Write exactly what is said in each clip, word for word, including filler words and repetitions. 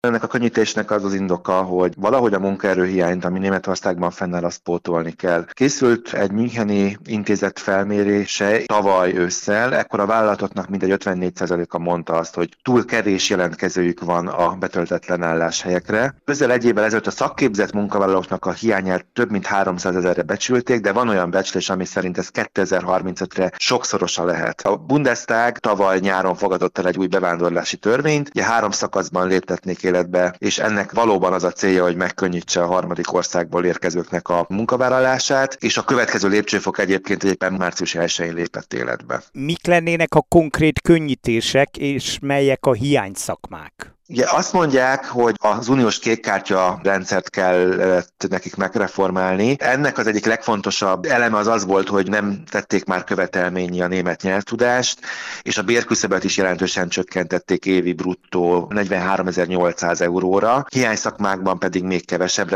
Ennek a könnyítésnek az az indoka, hogy valahogy a munkaerőhiányt, ami Németországban fennáll, azt pótolni kell. Készült egy müncheni intézet felmérése tavaly ősszel, ekkor a vállalatoknak mintegy ötvennégy százaléka mondta azt, hogy túl kevés jelentkezőjük van a betöltetlen álláshelyekre. Közel egy évvel ezelőtt a szakképzett munkavállalóknak a hiányát több mint háromszázezerre becsülték, de van olyan becslés, ami szerint ez kétezer-harmincötre sokszorosa lehet. A Bundestag tavaly nyáron fogadott el egy új bevándorlási törvényt, ugye három szakaszban léptetnék életbe, és ennek valóban az a célja, hogy megkönnyítse a harmadik országból érkezőknek a munkavállalását, és a következő lépcsőfok egyébként éppen március elsején lépett életbe. Mik lennének a konkrét könnyítések, és melyek a hiányszakmák? Ugye azt mondják, hogy az uniós kékkártya rendszert kell nekik megreformálni. Ennek az egyik legfontosabb eleme az az volt, hogy nem tették már követelményi a német nyelvtudást, és a bérküszöböt is jelentősen csökkentették évi bruttó negyvenháromezer-nyolcszáz euróra, hiány szakmákban pedig még kevesebbre,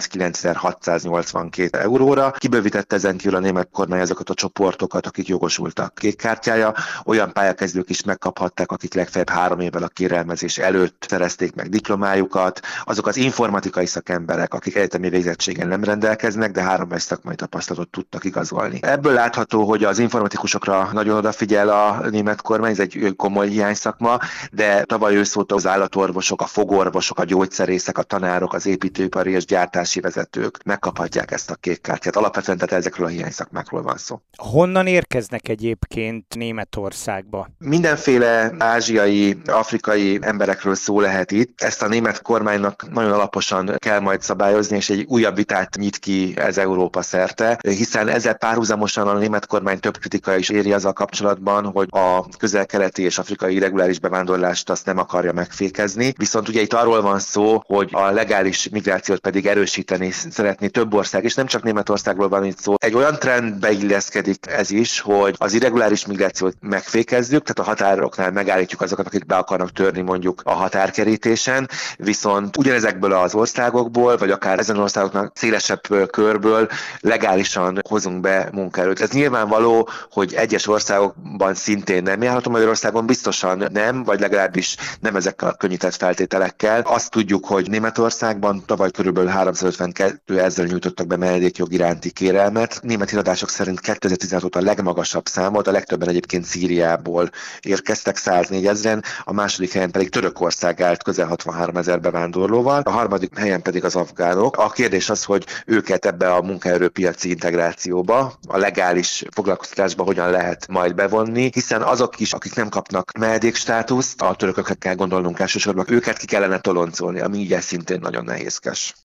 harminckilencezer-hatszáznyolcvankét euróra. Kibővítette ezen kívül a német kormány azokat a csoportokat, akik jogosultak kékkártyája. Olyan pályakezdők is megkaphatták, akik legfeljebb három évvel a kérelmezés előtt szerezték meg diplomájukat, azok az informatikai szakemberek, akik egyetemi végzettséggel nem rendelkeznek, de három éves szakmai tapasztalatot tudtak igazolni. Ebből látható, hogy az informatikusokra nagyon odafigyel a német kormány, ez egy komoly hiányszakma, de tavaly ősz óta az állatorvosok, a fogorvosok, a gyógyszerészek, a tanárok, az építőipari és gyártási vezetők megkaphatják ezt a kék kártyát. Alapvetően tehát ezekről a hiányszakmákról van szó. Honnan érkeznek egyébként Németországba? Mindenféle ázsiai, afrikai emberekről szó lehet itt. Ezt a német kormánynak nagyon alaposan kell majd szabályozni, és egy újabb vitát nyit ki ez Európa szerte, hiszen ezzel párhuzamosan a német kormány több kritika is éri azzal kapcsolatban, hogy a közel-keleti és afrikai irreguláris bevándorlást azt nem akarja megfékezni. Viszont ugye itt arról van szó, hogy a legális migrációt pedig erősíteni szeretné több ország, és nem csak Németországról van itt szó. Egy olyan trendbe illeszkedik ez is, hogy az irreguláris migrációt megfékezzük, tehát a határoknál megállítjuk azokat, akik be akarnak törni mondjuk a határkerítésen, viszont ugyanezekből az országokból, vagy akár ezen országoknak szélesebb körből legálisan hozunk be munkaerőt. Ez nyilvánvaló, hogy egyes országokban szintén nem járható, Magyarországon biztosan nem, vagy legalábbis nem ezekkel a könnyített feltételekkel. Azt tudjuk, hogy Németországban tavaly körülbelül háromszázötvenkettő ezzel nyújtottak be menedékjog iránti kérelmet. Német híradások szerint kétezer-tizenhat óta a legmagasabb számot, a legtöbben egyébként Szíriából érkeztek, száznégy ezren, a második helyen pedig Törökország állt közel hatvanhárom ezer bevándorlóval, a harmadik helyen pedig az afgánok. A kérdés az, hogy őket ebbe a munkaerőpiaci integrációba, a legális foglalkoztatásba hogyan lehet majd bevonni, hiszen azok is, akik nem kapnak menedékstátuszt, a törökökre kell gondolnunk elsősorban, őket ki kellene toloncolni, ami így szintén nagyon nehézkes.